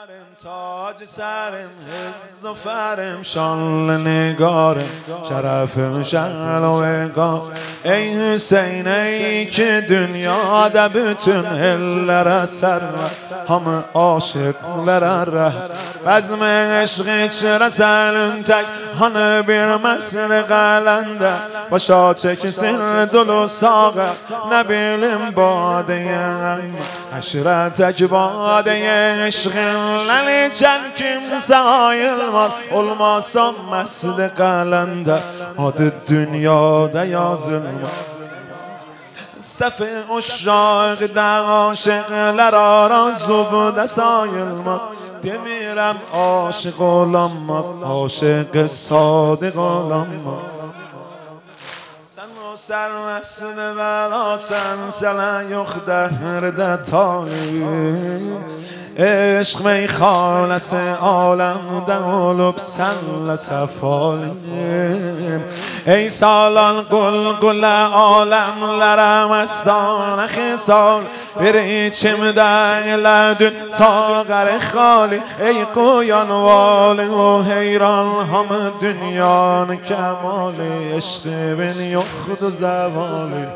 فرم تاج سرم حز و فرم شال نگارم شرفم شغل و اقام ای حسین ای که دنیا ده bütün ellere serme hamı aşıklara reh bezme eşq içre senin tek hanı bir mesle qalende başa çeksin dolu sağı ne bilim badeye aşiretek badeye eşqinle içen kimse ayılmaz olmazsam mesle qalende adı dünyada yazılmaz Sefi uşaq da aşıqlar arazu buda sayılmaz Demirəm aşık olanmaz aşık sadiq olanmaz Sen o sərvəsini verəsən sənə yox dəhirdə talib Eşq meyxanəsi aləmdə olub sənlə səfalim Ey salan qulqulə aləmlərə məstanə xisal Bir içimdə elədün sağəri xali Ey qoyan vali o heyran hamı dünyanı kəmali Eşqibin yoxdur zəvali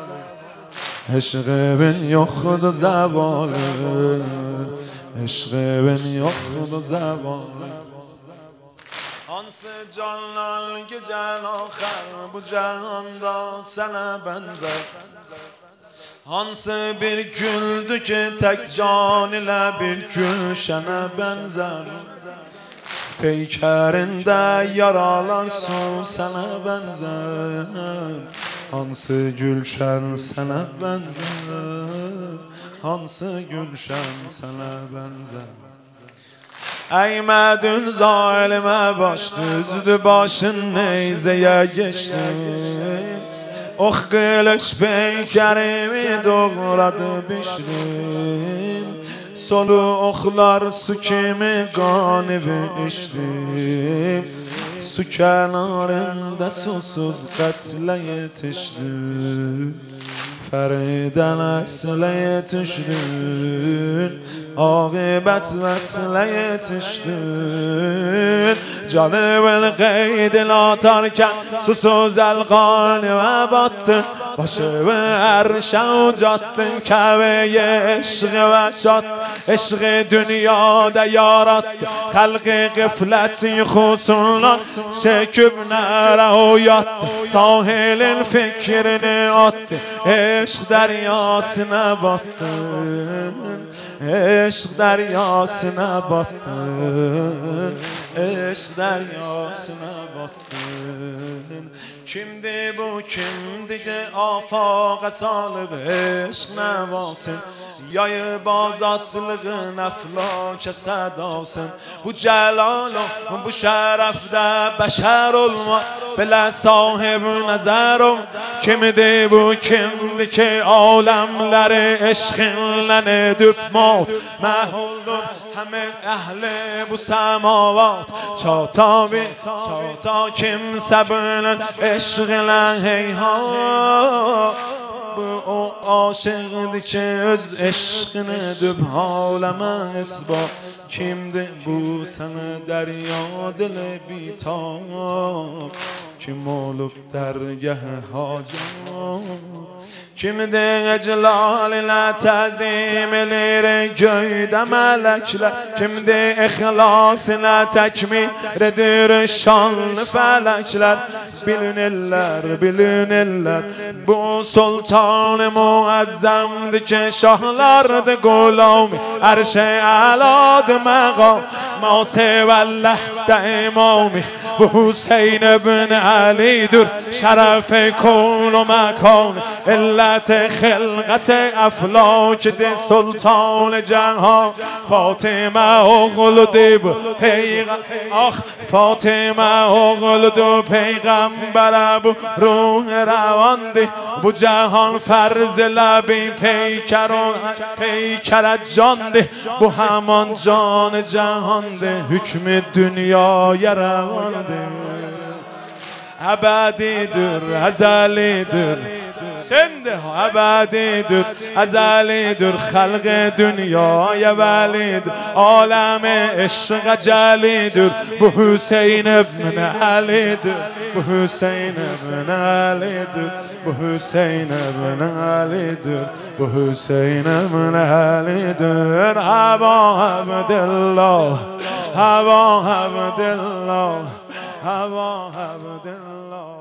Eşqibin yoxdur zəvali Eşqibin yoxdur zəvali Hansı canlar gecən axar bu cəhanda sənə bənzər Hansı bir güldü ki tək can ilə bir gülşənə bənzər Peykərində yaralar su sənə bənzər Hansı gülşən sənə bənzər Hansı gülşən sənə bənzər Əymədün zalimə baş düzdü başın neyzəyə geçdi Ox qılış peykərimi doğradı bişdim Solu oxlar su kimi qanibi içdim Su kənarında susuz qətlə yetişdim Fərdən əslə yetişdin Aqibət vəslə yetişdin Canı qeydin atarkən susuz əlqanıma battın Başımı ərşə ucatdın Kəbəyə eşqi və çatdın Eşqi dünyada yarattın Xəlqi qiflət yuxusundan çəkib nərə uyatdın Sahilin fikrini attın Eşq dəryasına battın Eşq dəryasına battın Eşq dəryasına battın Kimdi bu kimdi ki afaqa salıb eşq nəvasın Yayıb azadlığın əflakə sədasın Bu cəlal bu şərəfdə bəşər olmaz Belə sahib nəzərum Kimdi bu kimdi ki aləmləri eşqinlə edib maut Məhuldur həmin əhli bu səmavat Çata kimsə bilin eşqinlə heyhat Bu o aşıqdır ki öz eşqini edib aləmə isbat Kimdir bu sənə dərya dilə bitab Kim olub dərgəh hacat Kimdir əclal ilə təzim elir göydə mələklər Kimdir ixlas ilə təkmir edir şanlı fələklər Bilinirlər Bu sultan-ı muəzzəmdir ki şahlardır qulami Hər şey əladır məqam Masevəlləhdə imami Bu Hüseyin ibn Əlidir Şərəf-i kun و مکان علت خلقت افلاک سلطان جهان فاطمه اغل دو فاطمه اغل دو پیغمبر بو روح رواندی bu جهان فرز لبی پیکرت جاندی bu همان جان جهانده حکم dünyaya revandı ebedidir, ezelidir سنده ابدی دور ازلی دور خلق دنیای ولی دور عالم عشق جلی دور به حسین ابن علی دور به حسین ابن علی دور به حسین ابن علی دور به حسین ابن علی دور هوا عبدالله هوا عبدالله هوا عبدالله